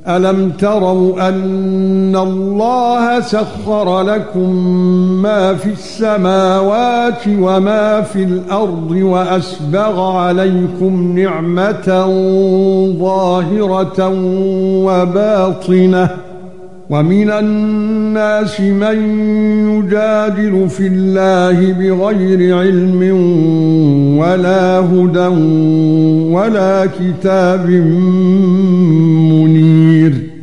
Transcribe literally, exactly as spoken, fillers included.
أَلَمْ تَرَوْا أَنَّ اللَّهَ سَخَّرَ لَكُم مَّا فِي السَّمَاوَاتِ وَمَا فِي الْأَرْضِ وَأَسْبَغَ عَلَيْكُمْ نِعْمَةً ظَاهِرَةً وَبَاطِنَةً وَمِنَ النَّاسِ مَن يُجَادِلُ فِي اللَّهِ بِغَيْرِ عِلْمٍ وَلَا هُدًى وَلَا كِتَابٍ